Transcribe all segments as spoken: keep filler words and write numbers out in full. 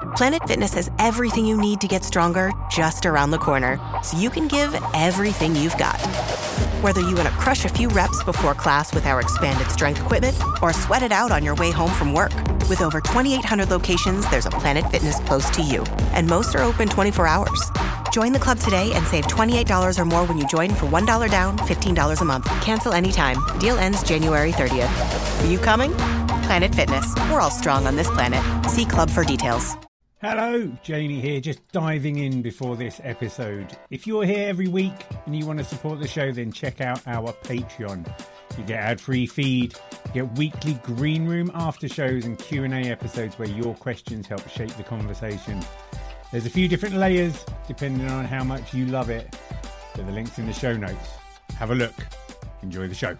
Planet Fitness has everything you need to get stronger just around the corner, so you can give everything you've got. Whether you want to crush a few reps before class with our expanded strength equipment or sweat it out on your way home from work. With over twenty-eight hundred locations, there's a Planet Fitness close to you, and most are open twenty-four hours. Join the club today and save twenty-eight dollars or more when you join for one dollar down, fifteen dollars a month. Cancel anytime. Deal ends January thirtieth. Are you coming? Planet Fitness. We're all strong on this planet. See club for details. Hello, Jamie here, just diving in before this episode. If you're here every week and you want to support the show, then check out our Patreon. You get ad-free feed, you get weekly green room after shows and Q and A episodes where your questions help shape the conversation. There's a few different layers depending on how much you love it. So the link's in the show notes. Have a look. Enjoy the show.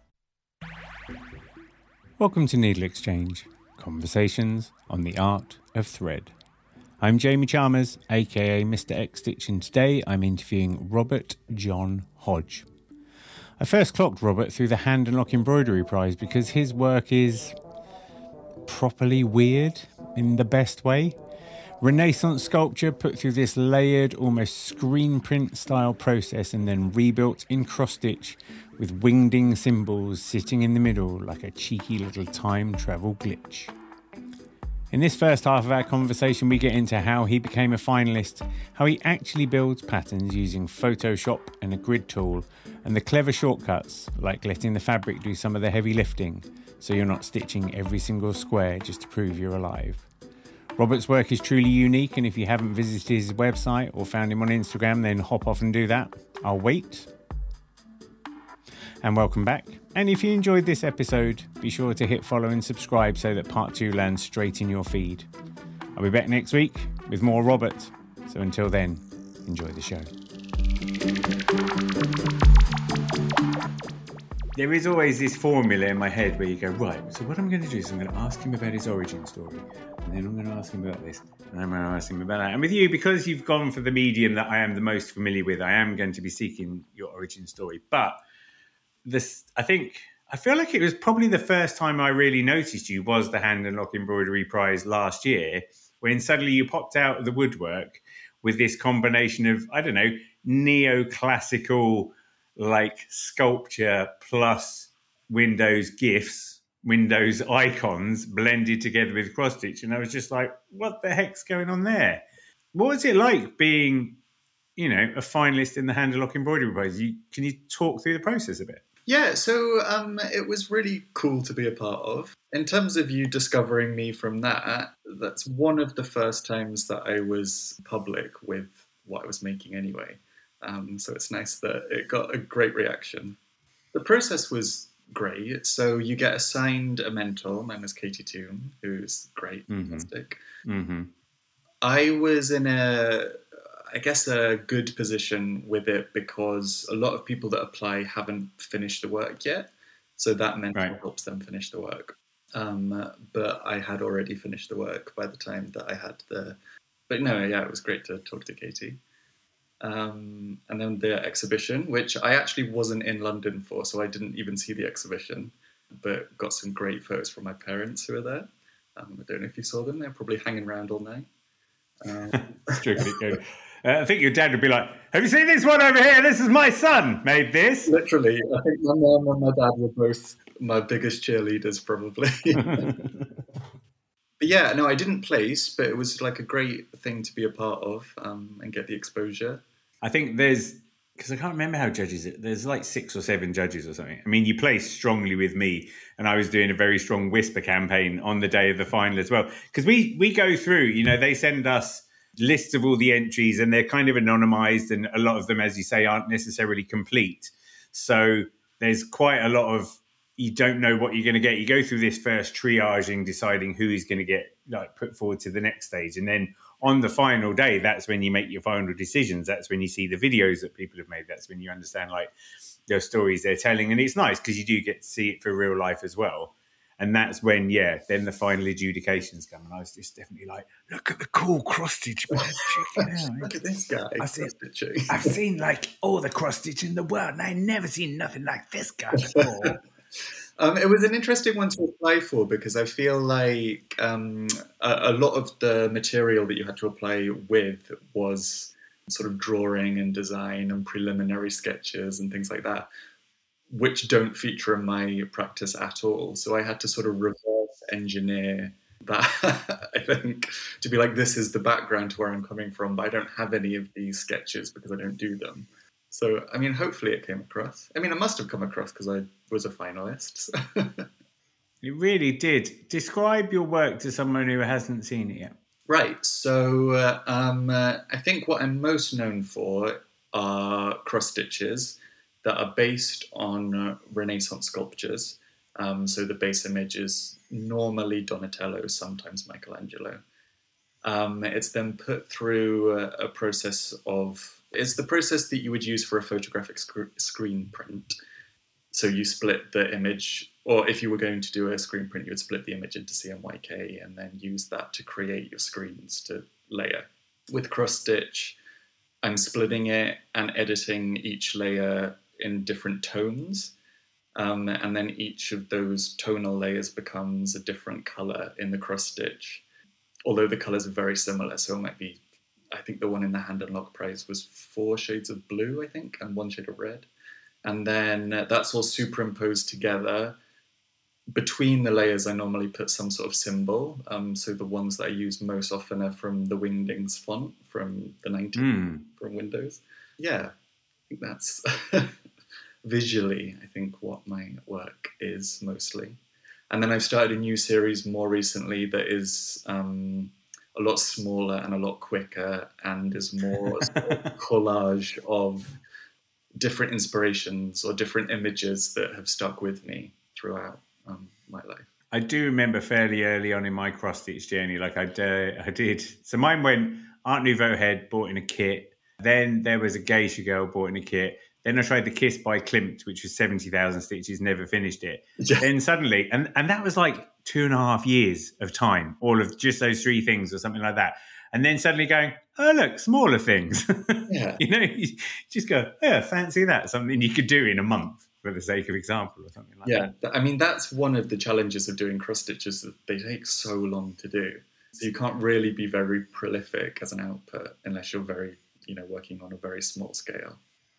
Welcome to Needle Exchange, conversations on the art of thread. I'm Jamie Chalmers, aka Mister X Stitch, and today I'm interviewing Robert John Hodge. I first clocked Robert through the Hand and Lock Embroidery Prize because his work is properly weird in the best way. Renaissance sculpture put through this layered, almost screen print style process and then rebuilt in cross-stitch with wingding symbols sitting in the middle like a cheeky little time travel glitch. In this first half of our conversation, we get into how he became a finalist, how he actually builds patterns using Photoshop and a grid tool, and the clever shortcuts, like letting the fabric do some of the heavy lifting, so you're not stitching every single square just to prove you're alive. Robert's work is truly unique, and if you haven't visited his website or found him on Instagram, then hop off and do that. I'll wait. And welcome back. And if you enjoyed this episode, be sure to hit follow and subscribe so that part two lands straight in your feed. I'll be back next week with more Robert. So until then, enjoy the show. There is always this formula in my head where you go, right, so what I'm going to do is I'm going to ask him about his origin story, and then I'm going to ask him about this, and I'm going to ask him about that. And with you, because you've gone for the medium that I am the most familiar with, I am going to be seeking your origin story. But this, I think, I feel like it was probably the first time I really noticed you was the Hand and Lock Embroidery Prize last year, when suddenly you popped out of the woodwork with this combination of, I don't know, neoclassical like sculpture plus Windows GIFs, Windows icons blended together with cross stitch. And I was just like, what the heck's going on there? What was it like being, you know, a finalist in the Hand and Lock Embroidery Prize? You, can you talk through the process a bit? Yeah, so um, it was really cool to be a part of. In terms of you discovering me from that, that's one of the first times that I was public with what I was making anyway. Um, so it's nice that it got a great reaction. The process was great. So you get assigned a mentor. Mine was Katie Toon, who's great, mm-hmm. fantastic. Mm-hmm. I was in a, I guess, a good position with it because a lot of people that apply haven't finished the work yet. So that mentor right. helps them finish the work. Um, but I had already finished the work by the time that I had the... But no, yeah, it was great to talk to Katie. Um, and then the exhibition, which I actually wasn't in London for, so I didn't even see the exhibition, but got some great photos from my parents who were there. Um, I don't know if you saw them. They're probably hanging around all night. Um, Strictly good. Uh, I think your dad would be like, have you seen this one over here? This is my son made this. Literally. I think my mum and my dad were both my biggest cheerleaders, probably. But yeah, no, I didn't place, but it was like a great thing to be a part of um, and get the exposure. I think there's, because I can't remember how judges it, there's like six or seven judges or something. I mean, you placed strongly with me, and I was doing a very strong Whisper campaign on the day of the final as well. Because we, we go through, you know, they send us lists of all the entries, and they're kind of anonymized, and a lot of them, as you say, aren't necessarily complete. So there's quite a lot of, you don't know what you're going to get. You go through this first triaging, deciding who is going to get like put forward to the next stage. And then on the final day, that's when you make your final decisions. That's when you see the videos that people have made. That's when you understand like the stories they're telling. And it's nice because you do get to see it for real life as well. And that's when, yeah, then the final adjudications come. And I was just definitely like, look at the cool cross-stitch. Look at this guy. I've seen, I've seen like all the cross-stitch in the world, and I've never seen nothing like this guy before. Um, it was an interesting one to apply for because I feel like um, a, a lot of the material that you had to apply with was sort of drawing and design and preliminary sketches and things like that, which don't feature in my practice at all. So I had to sort of reverse engineer that, I think, to be like, this is the background to where I'm coming from, but I don't have any of these sketches because I don't do them. So, I mean, hopefully it came across. I mean, it must have come across because I was a finalist. It really did. Describe your work to someone who hasn't seen it yet. Right. So uh, um, uh, I think what I'm most known for are cross stitches that are based on uh, Renaissance sculptures. Um, so the base image is normally Donatello, sometimes Michelangelo. Um, it's then put through a, a process of... It's the process that you would use for a photographic sc- screen print. So you split the image, or if you were going to do a screen print, you would split the image into C M Y K and then use that to create your screens to layer. With cross stitch, I'm splitting it and editing each layer in different tones. Um, and then each of those tonal layers becomes a different color in the cross stitch. Although the colors are very similar, so it might be, I think the one in the Hand and Lock Prize was four shades of blue, I think, and one shade of red. And then uh, that's all superimposed together. Between the layers, I normally put some sort of symbol. Um, so the ones that I use most often are from the Wingdings font from the nineties, mm. from Windows. Yeah, I think that's visually, I think, what my work is mostly. And then I've started a new series more recently that is um, a lot smaller and a lot quicker and is more sort of collage of different inspirations or different images that have stuck with me throughout um, my life. I do remember fairly early on in my cross-stitch journey, like I, uh, I did. So mine went Art Nouveau head, bought in a kit. Then there was a Geisha girl, bought in a kit. Then I tried the Kiss by Klimt, which was seventy thousand stitches, never finished it. Yeah. Then suddenly, and, and that was like two and a half years of time, all of just those three things or something like that. And then suddenly going, oh, look, smaller things. Yeah. You know, you just go, yeah, fancy that. Something you could do in a month for the sake of example or something like yeah. that. Yeah, I mean, that's one of the challenges of doing cross stitches, that they take so long to do. So you can't really be very prolific as an output unless you're very, you know, working on a very small scale.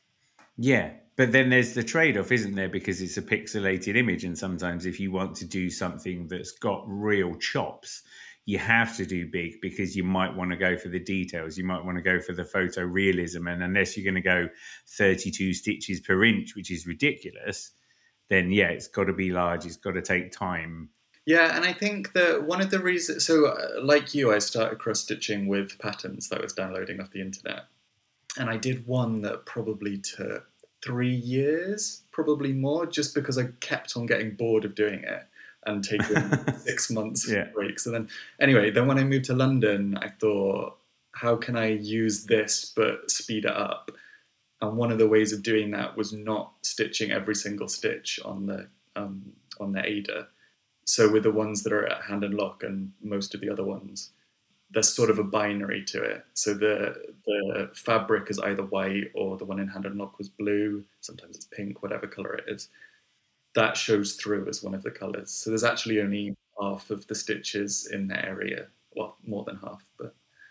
Yeah, but then there's the trade-off, isn't there? Because it's a pixelated image, and sometimes if you want to do something that's got real chops, you have to do big because you might want to go for the details. You might want to go for the photorealism, and unless you're going to go thirty-two stitches per inch, which is ridiculous, then yeah, it's got to be large. It's got to take time. Yeah, and I think that one of the reasons... So uh, like you, I started cross-stitching with patterns that I was downloading off the internet. And I did one that probably took three years, probably more, just because I kept on getting bored of doing it and taking six months yeah. breaks. And then, anyway, then when I moved to London, I thought, how can I use this but speed it up? And one of the ways of doing that was not stitching every single stitch on the um, on the Aida. So with the ones that are at Hand and Lock and most of the other ones, there's sort of a binary to it. So the the fabric is either white or the one in Hand and Lock was blue. Sometimes it's pink, whatever color it is. That shows through as one of the colors. So there's actually only half of the stitches in the area. Well, more than half, but...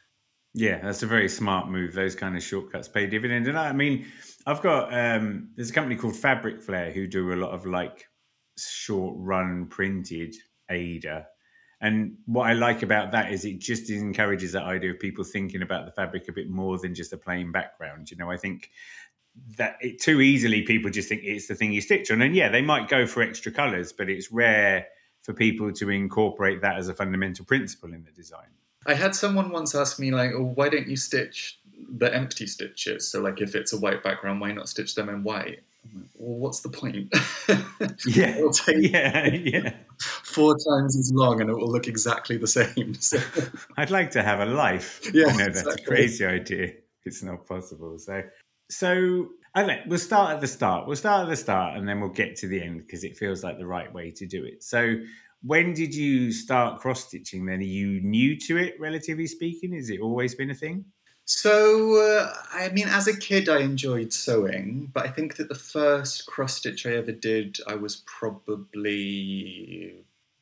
Yeah, that's a very smart move. Those kind of shortcuts pay dividends. And I mean, I've got, um, there's a company called Fabric Flare who do a lot of like short run printed Aida. And what I like about that is it just encourages that idea of people thinking about the fabric a bit more than just a plain background. You know, I think that it, too easily people just think it's the thing you stitch on. And yeah, they might go for extra colours, but it's rare for people to incorporate that as a fundamental principle in the design. I had someone once ask me, like, oh, why don't you stitch the empty stitches? So, like, if it's a white background, why not stitch them in white? I'm like, well, what's the point? Yeah, It'll take yeah, yeah. four times as long and it will look exactly the same. So. I'd like to have a life. Yeah, you know, that's exactly. a crazy idea. It's not possible. So, so okay, we'll start at the start. We'll start at the start and then we'll get to the end because it feels like the right way to do it. So, when did you start cross-stitching then? Are you new to it, relatively speaking? Has it always been a thing? So, uh, I mean, as a kid, I enjoyed sewing, but I think that the first cross stitch I ever did, I was probably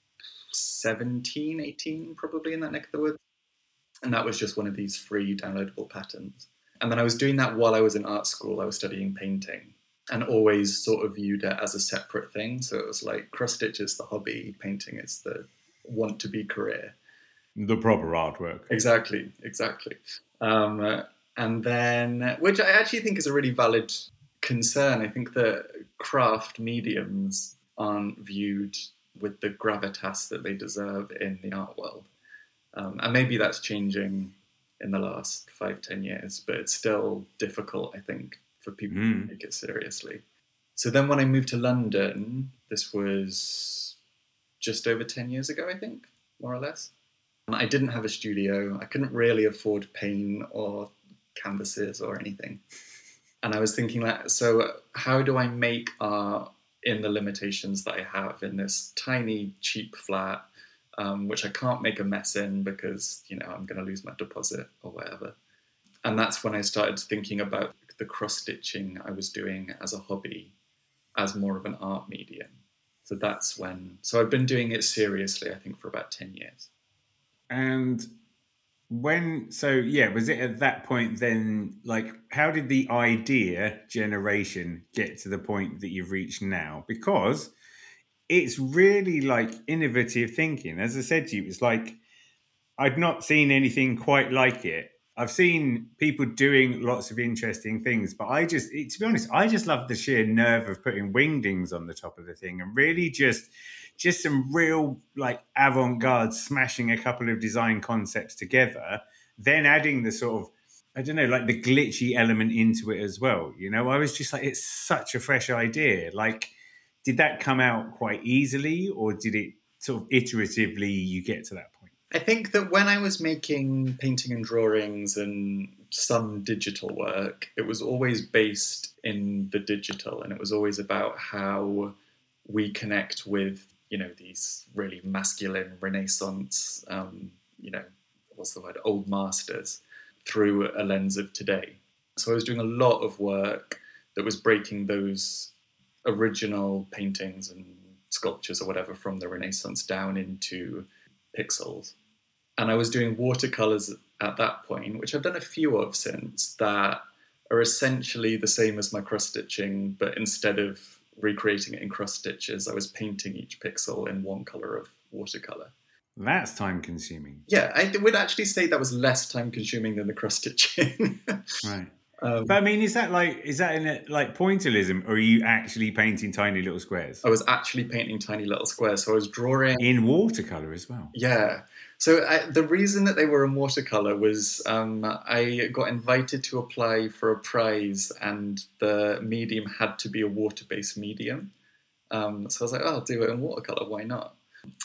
seventeen, eighteen, probably in that neck of the woods. And that was just one of these free downloadable patterns. And then I was doing that while I was in art school. I was studying painting and always sort of viewed it as a separate thing. So it was like cross stitch is the hobby, painting is the want to be career. The proper artwork. Exactly, exactly. Um, uh, and then, which I actually think is a really valid concern. I think that craft mediums aren't viewed with the gravitas that they deserve in the art world. Um, and maybe that's changing in the last five, ten years, but it's still difficult, I think, for people mm. to take it seriously. So then when I moved to London, this was just over ten years ago, I think, more or less. I didn't have a studio. I couldn't really afford paint or canvases or anything. And I was thinking, like, so how do I make art in the limitations that I have in this tiny, cheap flat, um, which I can't make a mess in because, you know, I'm going to lose my deposit or whatever. And that's when I started thinking about the cross-stitching I was doing as a hobby, as more of an art medium. So that's when, so I've been doing it seriously, I think, for about ten years. And when, so yeah, was it at that point then, like, how did the idea generation get to the point that you've reached now? Because it's really like innovative thinking. As I said to you, it's like, I'd not seen anything quite like it. I've seen people doing lots of interesting things, but I just, to be honest, I just love the sheer nerve of putting wingdings on the top of the thing and really just, just some real like avant-garde smashing a couple of design concepts together, then adding the sort of, I don't know, like the glitchy element into it as well. You know, I was just like, it's such a fresh idea. Like, did that come out quite easily, or did it sort of iteratively you get to that point? I think that when I was making painting and drawings and some digital work, it was always based in the digital, and it was always about how we connect with, you know, these really masculine Renaissance, um, you know, what's the word, old masters, through a lens of today. So I was doing a lot of work that was breaking those original paintings and sculptures or whatever from the Renaissance down into pixels. And I was doing watercolors at that point, which I've done a few of since, that are essentially the same as my cross-stitching, but instead of recreating it in cross-stitches, I was painting each pixel in one color of watercolor. That's time-consuming. Yeah, I would actually say that was less time-consuming than the cross-stitching. Right. Um, but I mean, is that like, is that in a, like pointillism, or are you actually painting tiny little squares? I was actually painting tiny little squares. So I was drawing... in watercolor as well? Yeah. So I, the reason that they were in watercolor was um, I got invited to apply for a prize, and the medium had to be a water-based medium. Um, so I was like, oh, I'll do it in watercolor. Why not?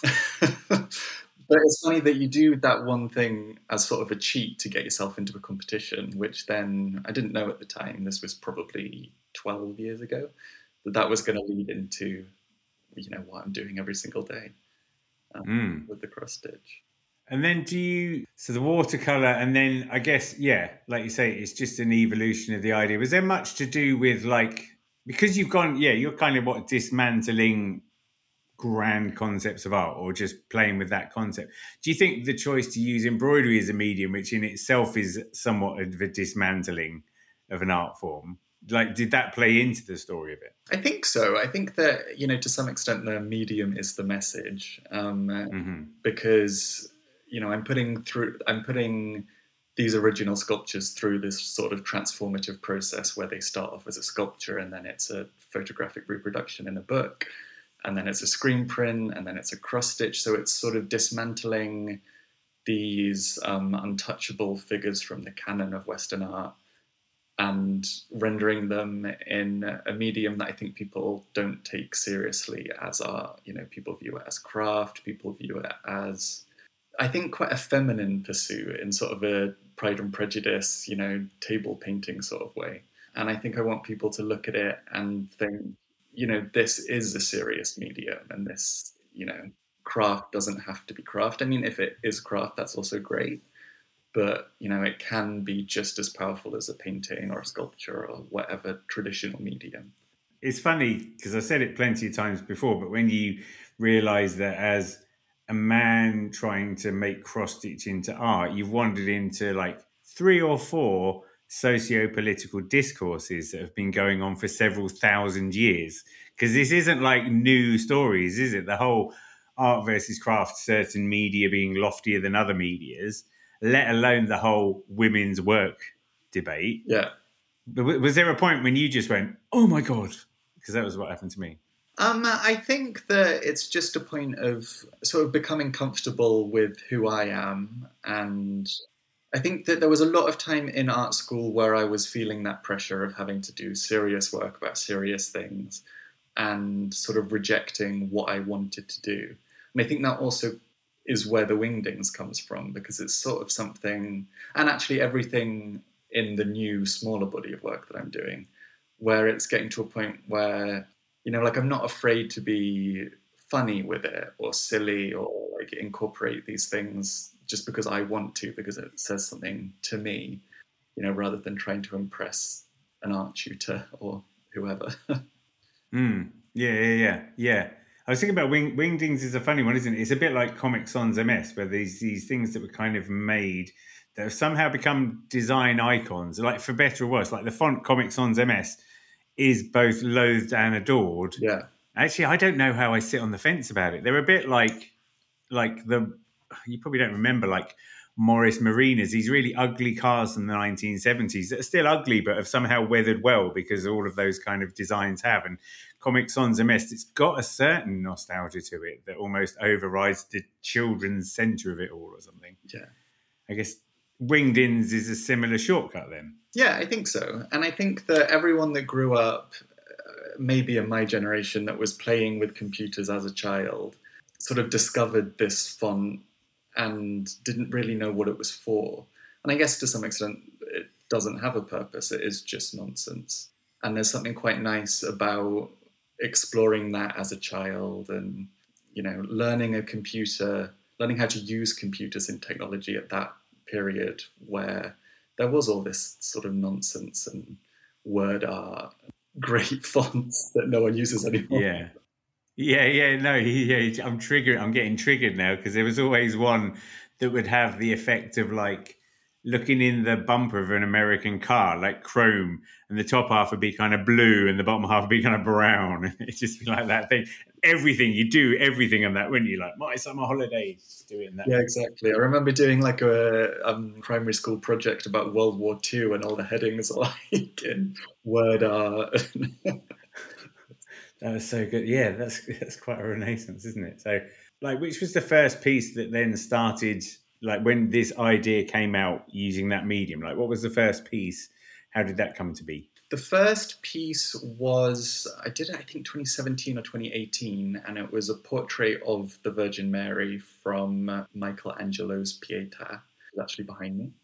But it's funny that you do that one thing as sort of a cheat to get yourself into a competition, which then I didn't know at the time, this was probably twelve years ago, that that was going to lead into, you know, what I'm doing every single day um, mm. with the cross stitch. And then do you, so the watercolor, and then I guess, yeah, like you say, it's just an evolution of the idea. Was there much to do with like, because you've gone, yeah, you're kind of what, dismantling grand concepts of art, or just playing with that concept. Do you think the choice to use embroidery as a medium, which in itself is somewhat of a dismantling of an art form, like, did that play into the story of it? I think so. I think that, you know, to some extent the medium is the message, um, mm-hmm. because, you know, I'm putting through, I'm putting these original sculptures through this sort of transformative process where they start off as a sculpture and then it's a photographic reproduction in a book. And then it's a screen print, and then it's a cross stitch. So it's sort of dismantling these um, untouchable figures from the canon of Western art and rendering them in a medium that I think people don't take seriously as art. You know, people view it as craft, people view it as, I think, quite a feminine pursuit in sort of a Pride and Prejudice, you know, table painting sort of way. And I think I want people to look at it and think, you know, this is a serious medium, and this, you know, craft doesn't have to be craft. I mean, if it is craft, that's also great. but, you know, it can be just as powerful as a painting or a sculpture or whatever traditional medium. It's funny because I said it plenty of times before, but when you realize that as a man trying to make cross-stitch into art, you've wandered into like three or four socio-political discourses that have been going on for several thousand years. Because this isn't like new stories, is it? The whole art versus craft, certain media being loftier than other medias, let alone the whole women's work debate. Yeah. But was there a point when you just went, oh my God? Because that was what happened to me. Um, I think that it's just a point of sort of becoming comfortable with who I am. And I think that there was a lot of time in art school where I was feeling that pressure of having to do serious work about serious things and sort of rejecting what I wanted to do. And I think that also is where the Wingdings comes from, because it's sort of something, and actually everything in the new smaller body of work that I'm doing, where it's getting to a point where, you know, like I'm not afraid to be funny with it or silly or like incorporate these things just because I want to, because it says something to me, you know, rather than trying to impress an art tutor or whoever. mm, yeah, yeah, yeah, yeah. I was thinking about Wing, Wingdings is a funny one, isn't it? It's a bit like Comic Sans M S, where these these things that were kind of made that have somehow become design icons, like for better or worse. Like the font Comic Sans M S is both loathed and adored. Yeah. Actually, I don't know how I sit on the fence about it. They're a bit like like the, you probably don't remember, like Morris Marinas, these really ugly cars from the nineteen seventies that are still ugly but have somehow weathered well because all of those kind of designs have. And Comic Sans M S, it's got a certain nostalgia to it that almost overrides the children's centre of it all or something. Yeah. I guess Wingdings is a similar shortcut then. Yeah, I think so. And I think that everyone that grew up, uh, maybe in my generation, that was playing with computers as a child, sort of discovered this font and didn't really know what it was for. And I guess to some extent, it doesn't have a purpose. It is just nonsense. And there's something quite nice about exploring that as a child and, you know, learning a computer, learning how to use computers and technology at that period where there was all this sort of nonsense and word art, great fonts that no one uses anymore. Yeah. Yeah, yeah, no, yeah, I'm triggered. I'm getting triggered now because there was always one that would have the effect of like looking in the bumper of an American car, like chrome, and the top half would be kind of blue and the bottom half would be kind of brown. It'd just be like that thing. Everything, you do everything on that, wouldn't you? Like, my summer holidays, just do it in that. Yeah, exactly. I remember doing like a um, primary school project about World War Two and all the headings are like in word art. That was so good. Yeah, that's that's quite a renaissance, isn't it? So, like, which was the first piece that then started, like, when this idea came out using that medium? Like, what was the first piece? How did that come to be? The first piece was, I did it, I think, twenty seventeen or twenty eighteen, and it was a portrait of the Virgin Mary from Michelangelo's Pietà. It's actually behind me.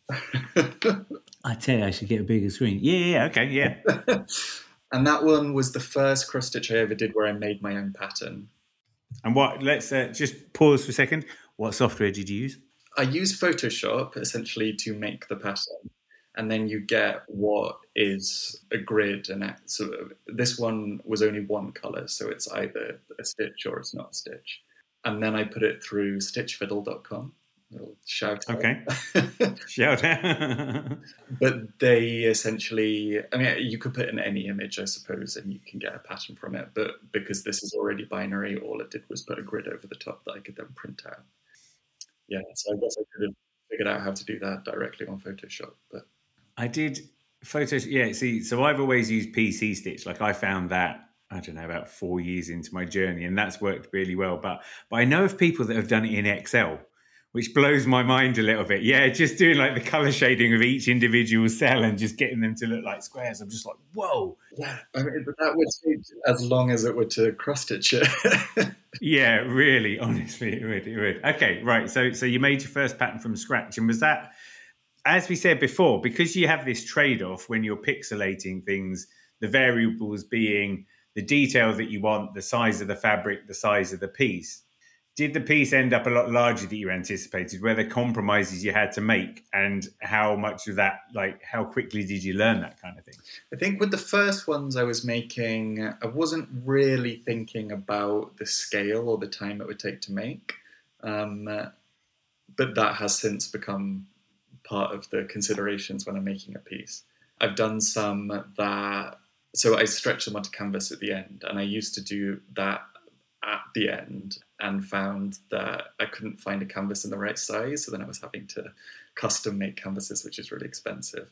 I tell you, I should get a bigger screen. Yeah, yeah, okay, yeah. And that one was the first cross stitch I ever did where I made my own pattern. And what, let's uh, just pause for a second. What software did you use? I used Photoshop essentially to make the pattern. And then you get what is a grid. And so this one was only one color. So it's either a stitch or it's not a stitch. And then I put it through stitch fiddle dot com. Shout out. Okay. Shout out. But they essentially, I mean, you could put in any image, I suppose, and you can get a pattern from it. But because this is already binary, all it did was put a grid over the top that I could then print out. Yeah, so I guess I could have figured out how to do that directly on Photoshop. But I did Photoshop. Yeah, see, so I've always used P C Stitch. Like I found that, I don't know, about four years into my journey, and that's worked really well. But but I know of people that have done it in Excel, which blows my mind a little bit. Yeah, just doing like the color shading of each individual cell and just getting them to look like squares. I'm just like, whoa. Yeah, I mean, but that would take as long as it would to cross stitch it. Yeah, really, honestly, it would, it would. Okay, right. So, so you made your first pattern from scratch, and was that, as we said before, because you have this trade-off when you're pixelating things, the variables being the detail that you want, the size of the fabric, the size of the piece. did the piece end up a lot larger that you anticipated? Were there compromises you had to make, and how much of that, like, how quickly did you learn that kind of thing? I think with the first ones I was making, I wasn't really thinking about the scale or the time it would take to make. Um, but that has since become part of the considerations when I'm making a piece. I've done some that, so I stretch them onto canvas at the end, and I used to do that at the end and found that I couldn't find a canvas in the right size, so then I was having to custom make canvases, which is really expensive.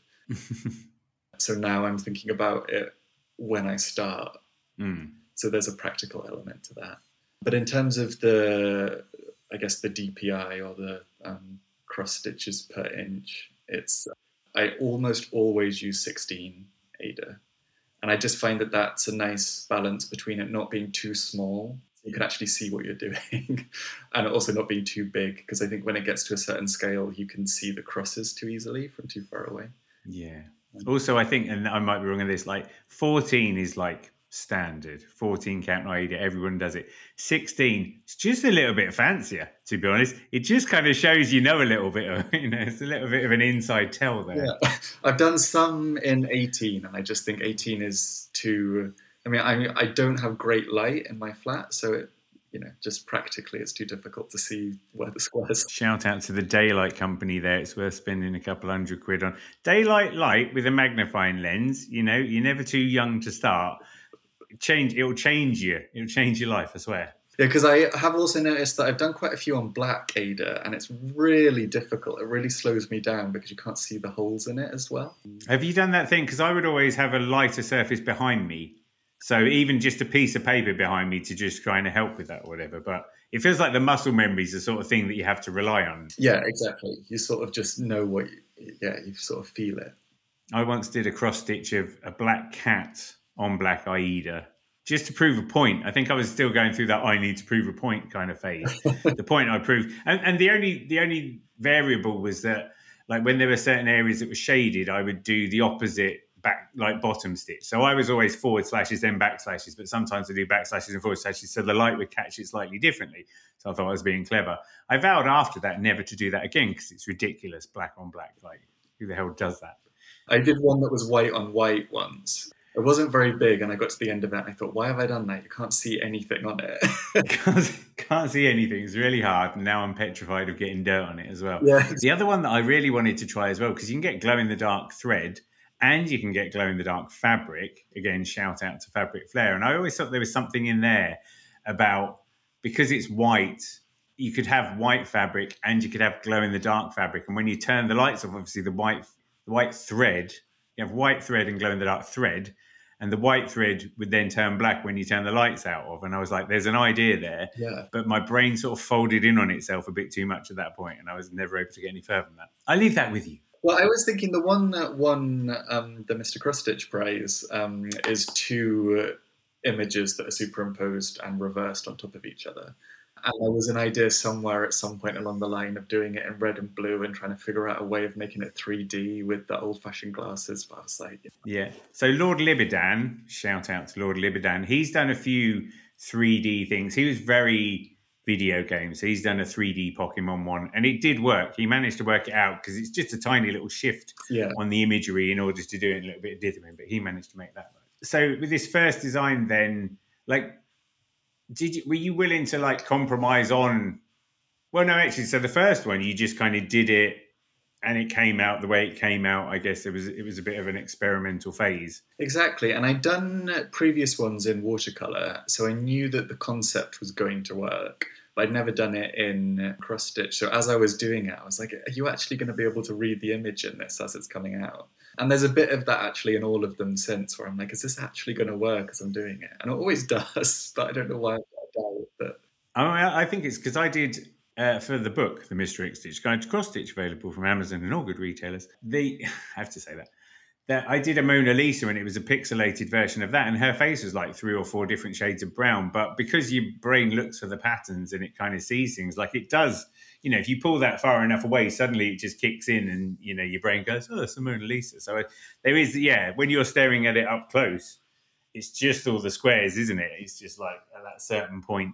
So now I'm thinking about it when I start. Mm. So there's a practical element to that. But in terms of the, I guess the D P I or the um, cross stitches per inch, it's, I almost always use sixteen Aida. And I just find that that's a nice balance between it not being too small, so you can actually see what you're doing, and also not being too big, because I think when it gets to a certain scale, you can see the crosses too easily from too far away. Yeah. Also, I think, and I might be wrong on this, like fourteen is like standard. fourteen count Aida, everyone does it. sixteen, it's just a little bit fancier, to be honest. It just kind of shows you know a little bit of, you know, it's a little bit of an inside tell there. Yeah. I've done some in eighteen, and I just think eighteen is too, I mean, I I don't have great light in my flat, so it, you know, just practically it's too difficult to see where the squares. Shout out to the Daylight company there. It's worth spending a couple hundred quid on. Daylight light with a magnifying lens, you know, you're never too young to start. Change It'll change you. It'll change your life, I swear. Yeah, because I have also noticed that I've done quite a few on black Aida, and it's really difficult. It really slows me down because you can't see the holes in it as well. Have you done that thing? Because I would always have a lighter surface behind me. So even just a piece of paper behind me to just kind of help with that or whatever. But it feels like the muscle memory is the sort of thing that you have to rely on. Yeah, exactly. You sort of just know what, you, yeah, you sort of feel it. I once did a cross stitch of a black cat on black Aida, just to prove a point. I think I was still going through that I need to prove a point kind of phase. The point I proved, and, and the only the only variable was that, like, when there were certain areas that were shaded, I would do the opposite back, like bottom stitch. So I was always forward slashes, then back slashes, but sometimes I do back slashes and forward slashes, so the light would catch it slightly differently. So I thought I was being clever. I vowed after that never to do that again, because it's ridiculous, black on black. Like, who the hell does that? I did one that was white on white once. It wasn't very big, and I got to the end of it, and I thought, why have I done that? You can't see anything on it. can't, can't see anything. It's really hard, and now I'm petrified of getting dirt on it as well. Yeah. The other one that I really wanted to try as well, because you can get glow-in-the-dark thread, and you can get glow-in-the-dark fabric. Again, shout out to Fabric Flair. And I always thought there was something in there about, because it's white, you could have white fabric and you could have glow-in-the-dark fabric. And when you turn the lights off, obviously the white the white thread, you have white thread and glow-in-the-dark thread, and the white thread would then turn black when you turn the lights out of. And I was like, there's an idea there. Yeah. But my brain sort of folded in on itself a bit too much at that point, and I was never able to get any further than that. I leave that with you. Well, I was thinking the one that won um, the Mister Cross Stitch prize um, is two images that are superimposed and reversed on top of each other. And there was an idea somewhere at some point along the line of doing it in red and blue and trying to figure out a way of making it three D with the old-fashioned glasses. But I was like, yeah. So Lord Libidan, shout out to Lord Libidan. He's done a few three D things. He was very video games. So he's done a three D Pokemon one, and it did work. He managed to work it out because it's just a tiny little shift yeah. on the imagery in order to do it in a little bit of dithering, but he managed to make that work. So with this first design then, like, did you, were you willing to like compromise on, well, no, actually, so the first one, you just kind of did it and it came out the way it came out. I guess it was, it was a bit of an experimental phase. Exactly. And I'd done previous ones in watercolor, so I knew that the concept was going to work, but I'd never done it in cross stitch. So as I was doing it, I was like, are you actually going to be able to read the image in this as it's coming out? And there's a bit of that actually in all of them since, where I'm like, is this actually going to work as I'm doing it? And it always does, but I don't know why I doubt it. Oh, I think it's because I did, uh, for the book, The Mister X-Stitch Guide to Cross Stitch, available from Amazon and all good retailers. The, I have to say that. That I did a Mona Lisa, and it was a pixelated version of that, and her face was like three or four different shades of brown. But because your brain looks for the patterns and it kind of sees things, like it does, you know, if you pull that far enough away, suddenly it just kicks in, and you know your brain goes, "Oh, it's a Mona Lisa." So there is, yeah, when you're staring at it up close, it's just all the squares, isn't it? It's just like at that certain point,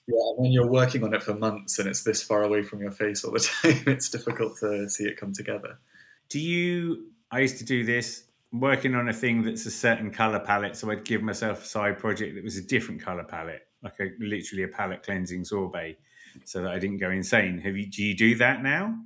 Yeah, when you're working on it for months and it's this far away from your face all the time, it's difficult to see it come together. Do you, I used to do this, working on a thing that's a certain colour palette, so I'd give myself a side project that was a different colour palette, like a literally a palette cleansing sorbet, so that I didn't go insane. Have you? Do you do that now?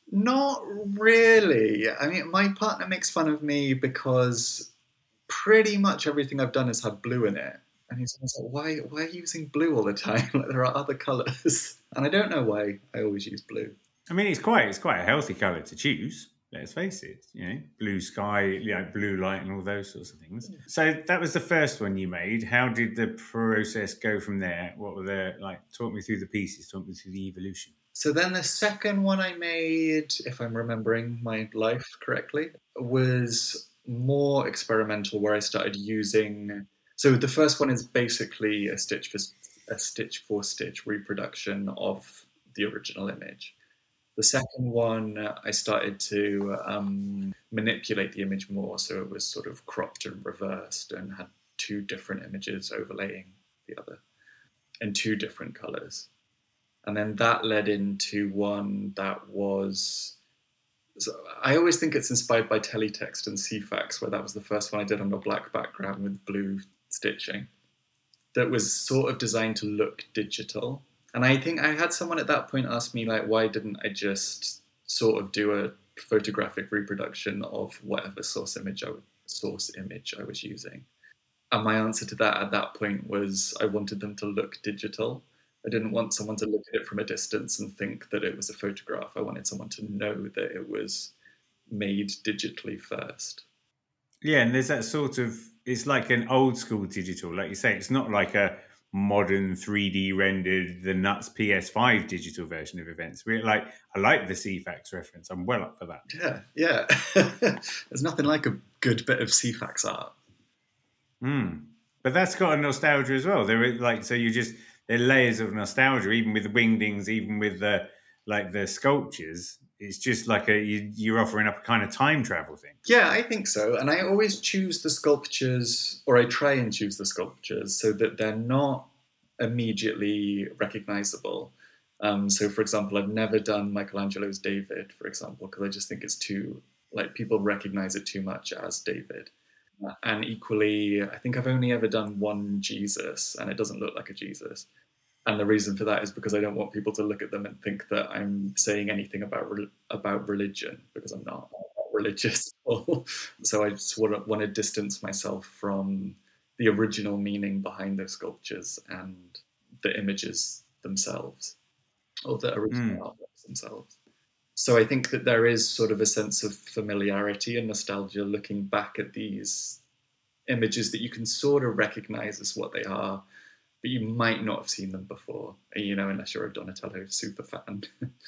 Not really. I mean, my partner makes fun of me because pretty much everything I've done has had blue in it. And he's always like, why, why are you using blue all the time? Like, there are other colours. And I don't know why I always use blue. I mean, it's quite it's quite a healthy colour to choose. Let's face it, you know, blue sky, you know, blue light and all those sorts of things. So that was the first one you made. How did the process go from there? What were the, like, talk me through the pieces, talk me through the evolution. So then the second one I made, if I'm remembering my life correctly, was more experimental, where I started using... So the first one is basically a stitch for, a stitch for stitch reproduction of the original image. The second one, I started to um, manipulate the image more, so it was sort of cropped and reversed and had two different images overlaying the other in two different colours. And then that led into one that was... So I always think it's inspired by teletext and C FAX, where that was the first one I did on a black background with blue stitching. That was sort of designed to look digital. And I think I had someone at that point ask me, like, why didn't I just sort of do a photographic reproduction of whatever source image I, source image I was using? And my answer to that at that point was I wanted them to look digital. I didn't want someone to look at it from a distance and think that it was a photograph. I wanted someone to know that it was made digitally first. Yeah, and there's that sort of, it's like an old school digital, like you say. It's not like a modern three D rendered, the nuts P S five digital version of events. We're like, I like the C FAX reference. I'm well up for that. Yeah, yeah. There's nothing like a good bit of C FAX art. Mm. But that's got a nostalgia as well. There, like, so you just, there are layers of nostalgia, even with the wingdings, even with the like the sculptures. It's just like a you, you're offering up a kind of time travel thing. Yeah, I think so. And I always choose the sculptures, or I try and choose the sculptures, so that they're not immediately recognizable. Um, so, for example, I've never done Michelangelo's David, for example, because I just think it's too, like, people recognize it too much as David. And equally, I think I've only ever done one Jesus, and it doesn't look like a Jesus. And the reason for that is because I don't want people to look at them and think that I'm saying anything about re- about religion, because I'm not, I'm not religious. So I just want to, want to distance myself from the original meaning behind those sculptures and the images themselves, or the original mm. artworks themselves. So I think that there is sort of a sense of familiarity and nostalgia looking back at these images that you can sort of recognize as what they are, but you might not have seen them before, you know, unless you're a Donatello super fan.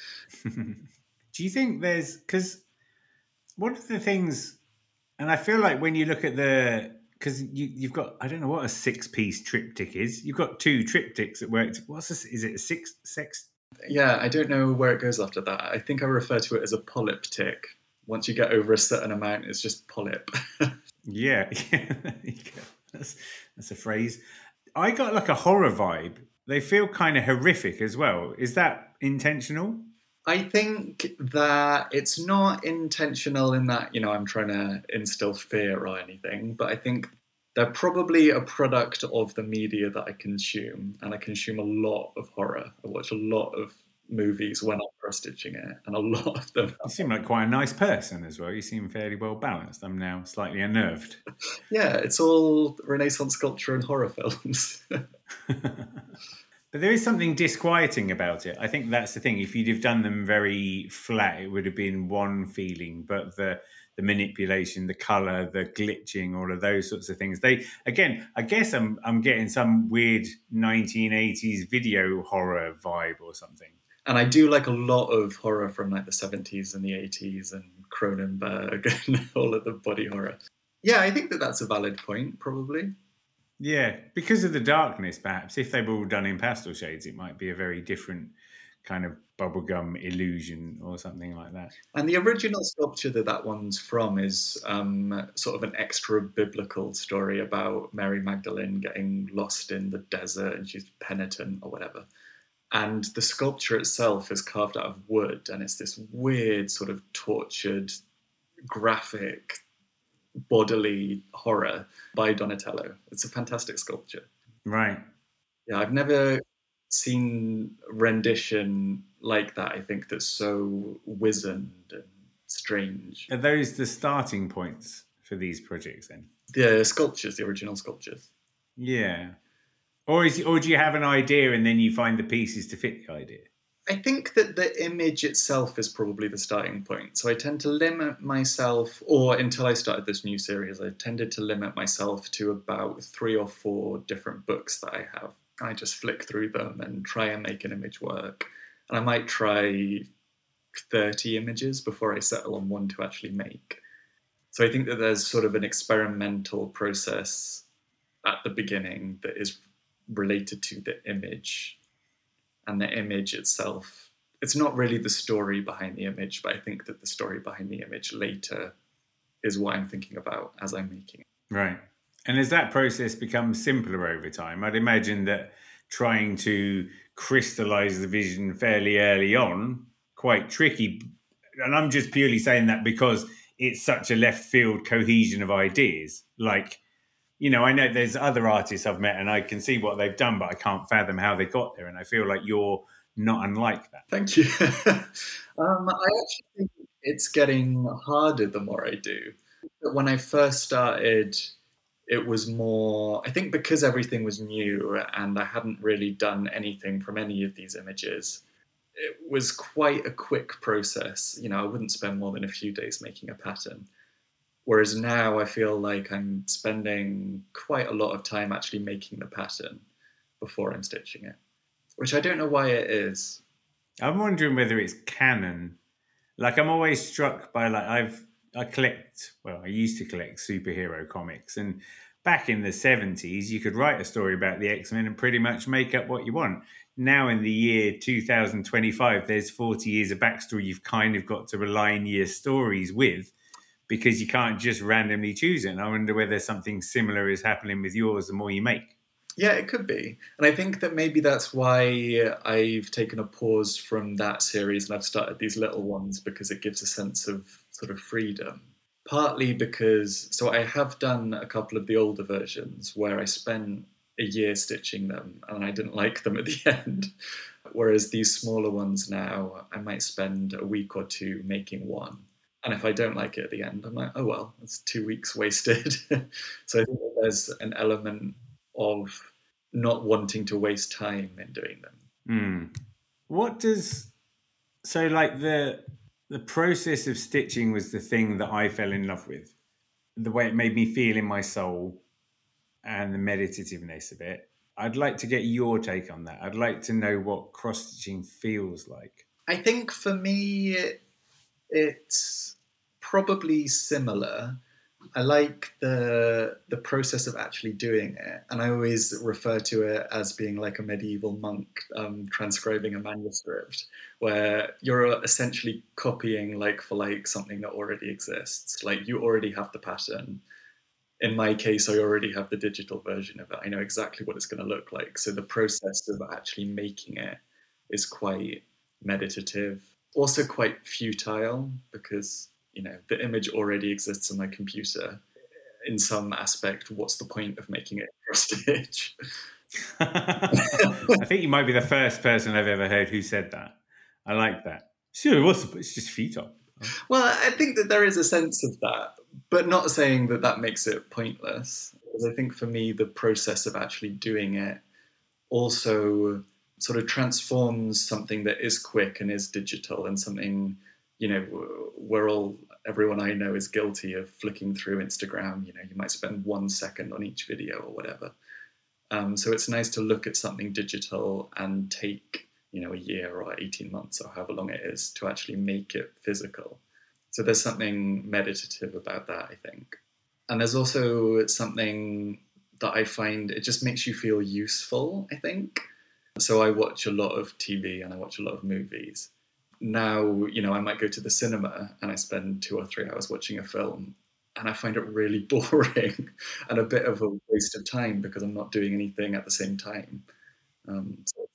Do you think there's, because one of the things, and I feel like when you look at the, because you, you've got, I don't know what a six-piece triptych is. You've got two triptychs that work. What's this? Is it a six, six? Yeah, I don't know where it goes after that. I think I refer to it as a polyptych. Once you get over a certain amount, it's just polyp. yeah, yeah, there you go. That's, that's a phrase. I got like a horror vibe. They feel kind of horrific as well. Is that intentional? I think that it's not intentional in that, you know, I'm trying to instill fear or anything, but I think they're probably a product of the media that I consume, and I consume a lot of horror. I watch a lot of movies when I'm cross-stitching it, and a lot of them... You seem like quite a nice person as well. You seem fairly well balanced. I'm now slightly unnerved. Yeah, it's all Renaissance sculpture and horror films. But there is something disquieting about it. I think that's the thing. If you'd have done them very flat, it would have been one feeling. But the the manipulation, the colour, the glitching, all of those sorts of things. They again, I guess I'm I'm getting some weird nineteen eighties video horror vibe or something. And I do like a lot of horror from like the seventies and the eighties and Cronenberg and all of the body horror. Yeah, I think that that's a valid point, probably. Yeah, because of the darkness, perhaps. If they were all done in pastel shades, it might be a very different kind of bubblegum illusion or something like that. And the original sculpture that that one's from is um, sort of an extra biblical story about Mary Magdalene getting lost in the desert and she's penitent or whatever. And the sculpture itself is carved out of wood, and it's this weird sort of tortured, graphic, bodily horror by Donatello. It's a fantastic sculpture. Right. Yeah, I've never seen rendition like that, I think, that's so wizened and strange. Are those the starting points for these projects then? The sculptures, the original sculptures. Yeah. Or is or do you have an idea and then you find the pieces to fit the idea? I think that the image itself is probably the starting point. So I tend to limit myself, or until I started this new series, I tended to limit myself to about three or four different books that I have. I just flick through them and try and make an image work. And I might try thirty images before I settle on one to actually make. So I think that there's sort of an experimental process at the beginning that is related to the image. And the image itself, it's not really the story behind the image, but I think that the story behind the image later is what I'm thinking about as I'm making it. Right. And as that process becomes simpler over time, I'd imagine that trying to crystallize the vision fairly early on, quite tricky. And I'm just purely saying that because it's such a left field cohesion of ideas. Like, you know, I know there's other artists I've met and I can see what they've done, but I can't fathom how they got there. And I feel like you're not unlike that. Thank you. um, I actually think it's getting harder the more I do. But when I first started, it was more, I think because everything was new and I hadn't really done anything from any of these images, it was quite a quick process. You know, I wouldn't spend more than a few days making a pattern. Whereas now I feel like I'm spending quite a lot of time actually making the pattern before I'm stitching it, which I don't know why it is. I'm wondering whether it's canon. Like, I'm always struck by, like, I've, I collect, well, I used to collect superhero comics. And back in the seventies, you could write a story about the X-Men and pretty much make up what you want. Now in the year two thousand twenty-five, there's forty years of backstory you've kind of got to align your stories with, because you can't just randomly choose it. And I wonder whether something similar is happening with yours the more you make. Yeah, it could be. And I think that maybe that's why I've taken a pause from that series and I've started these little ones, because it gives a sense of sort of freedom. Partly because, so I have done a couple of the older versions where I spent a year stitching them and I didn't like them at the end. Whereas these smaller ones now, I might spend a week or two making one. And if I don't like it at the end, I'm like, oh, well, it's two weeks wasted. So I think that there's an element of not wanting to waste time in doing them. Mm. What does, so like the the process of stitching was the thing that I fell in love with. The way it made me feel in my soul and the meditativeness of it. I'd like to get your take on that. I'd like to know what cross-stitching feels like. I think for me, it's probably similar. I like the the process of actually doing it, and I always refer to it as being like a medieval monk um, transcribing a manuscript, where you're essentially copying like for like something that already exists. Like, you already have the pattern. In my case, I already have the digital version of it. I know exactly what it's going to look like. So the process of actually making it is quite meditative, also quite futile, because, you know, the image already exists on my computer. In some aspect, what's the point of making it cross-stitch? I think you might be the first person I've ever heard who said that. I like that. Sure, what's the, it's just futile. Well, I think that there is a sense of that, but not saying that that makes it pointless. Because I think for me, the process of actually doing it also sort of transforms something that is quick and is digital, and something, you know, we're all, everyone I know is guilty of flicking through Instagram. You know, you might spend one second on each video or whatever. Um, so it's nice to look at something digital and take, you know, a year or eighteen months or however long it is to actually make it physical. So there's something meditative about that, I think. And there's also something that I find, it just makes you feel useful, I think. So I watch a lot of T V and I watch a lot of movies. Now, you know, I might go to the cinema and I spend two or three hours watching a film, and I find it really boring and a bit of a waste of time because I'm not doing anything at the same time. Um, so it's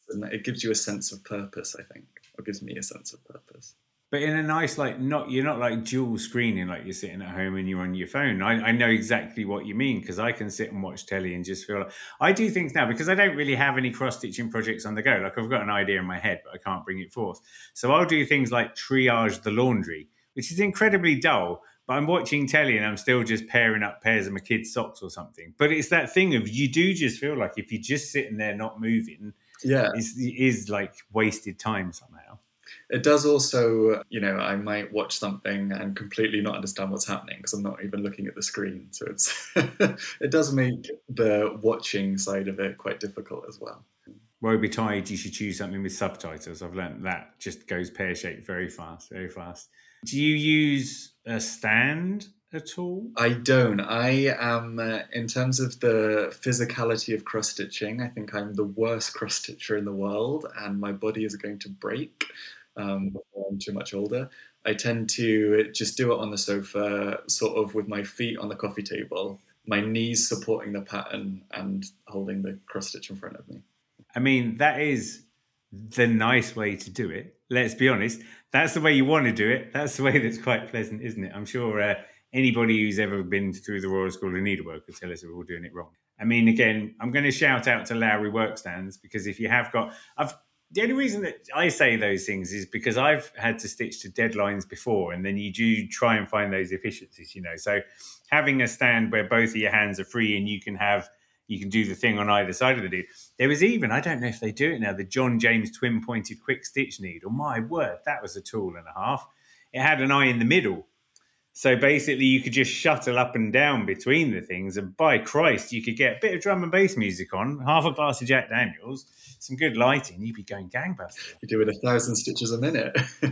and it gives you a sense of purpose, I think. Or gives me a sense of purpose. But in a nice, like, not you're not like dual screening, like you're sitting at home and you're on your phone. I, I know exactly what you mean, because I can sit and watch telly and just feel like I do things now because I don't really have any cross-stitching projects on the go. Like, I've got an idea in my head, but I can't bring it forth. So I'll do things like triage the laundry, which is incredibly dull, but I'm watching telly and I'm still just pairing up pairs of my kids' socks or something. But it's that thing of you do just feel like if you're just sitting there not moving, yeah, it's, it is like wasted time somehow. It does also, you know, I might watch something and completely not understand what's happening because I'm not even looking at the screen. So it's it does make the watching side of it quite difficult as well. Woe betide, you should choose something with subtitles. I've learned that just goes pear-shaped very fast, very fast. Do you use a stand at all? I don't. I am, uh, in terms of the physicality of cross-stitching, I think I'm the worst cross-stitcher in the world and my body is going to break um, before I'm too much older. I tend to just do it on the sofa, sort of with my feet on the coffee table, my knees supporting the pattern and holding the cross-stitch in front of me. I mean, that is the nice way to do it. Let's be honest. That's the way you want to do it. That's the way that's quite pleasant, isn't it? I'm sure uh, anybody who's ever been through the Royal School of Needlework will tell us we're all doing it wrong. I mean, again, I'm going to shout out to Lowry Workstands because if you have got... I've the only reason that I say those things is because I've had to stitch to deadlines before, and then you do try and find those efficiencies, you know. So having a stand where both of your hands are free and you can have... you can do the thing on either side of the needle. There was even, I don't know if they do it now, the John James twin-pointed quick stitch needle. My word, that was a tool and a half. It had an eye in the middle. So basically you could just shuttle up and down between the things. And by Christ, you could get a bit of drum and bass music on, half a glass of Jack Daniels, some good lighting. You'd be going gangbusters. You're doing a thousand stitches a minute.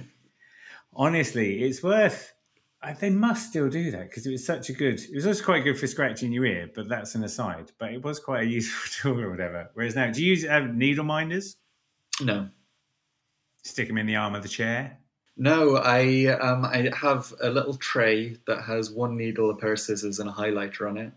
Honestly, it's worth... They must still do that because it was such a good... It was also quite good for scratching your ear, but that's an aside. But it was quite a useful tool or whatever. Whereas now, do you use uh, needle minders? No. Stick them in the arm of the chair? No, I um, I have a little tray that has one needle, a pair of scissors, and a highlighter on it.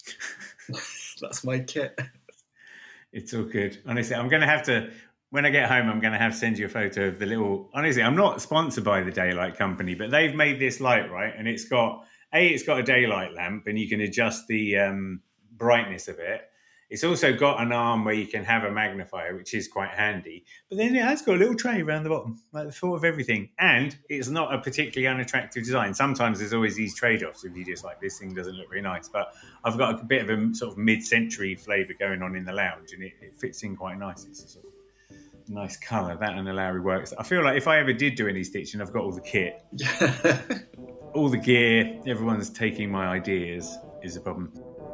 That's my kit. It's all good. Honestly, I'm going to have to... When I get home, I'm going to have to send you a photo of the little... Honestly, I'm not sponsored by the Daylight Company, but they've made this light, right? And it's got... A, it's got a daylight lamp, and you can adjust the um, brightness of it. It's also got an arm where you can have a magnifier, which is quite handy. But then it has got a little tray around the bottom, like the thought of everything. And it's not a particularly unattractive design. Sometimes there's always these trade-offs if you just like, this thing doesn't look very nice. But I've got a bit of a sort of mid-century flavour going on in the lounge, and it, it fits in quite nice. It's a sort of nice colour, that and the Lowry Works. I feel like if I ever did do any stitching, I've got all the kit, all the gear, everyone's taking my ideas is a problem.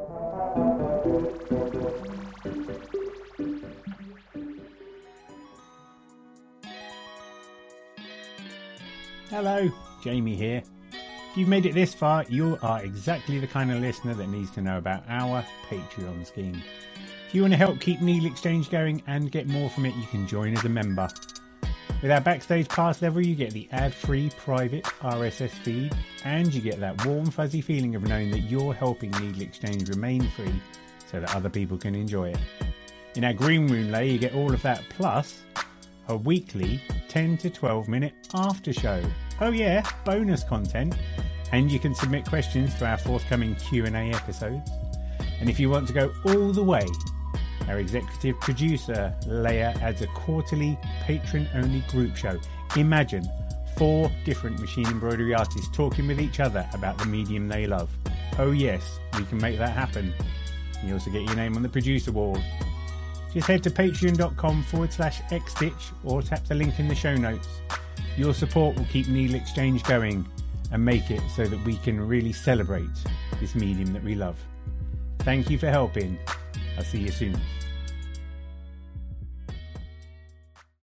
Hello, Jamie here. If you've made it this far, you are exactly the kind of listener that needs to know about our Patreon scheme. If you want to help keep Needle Exchange going and get more from it, you can join as a member. With our Backstage Pass level, you get the ad-free private R S S feed, and you get that warm, fuzzy feeling of knowing that you're helping Needle Exchange remain free so that other people can enjoy it. In our Green Room layer, you get all of that, plus a weekly ten to twelve minute after show. Oh yeah, bonus content. And you can submit questions to our forthcoming Q and A episodes. And if you want to go all the way, our executive producer, Leia, adds a quarterly patron-only group show. Imagine four different machine embroidery artists talking with each other about the medium they love. Oh yes, we can make that happen. You also get your name on the producer wall. Just head to patreon.com forward slash xstitch or tap the link in the show notes. Your support will keep Needle Exchange going and make it so that we can really celebrate this medium that we love. Thank you for helping. I'll see you soon.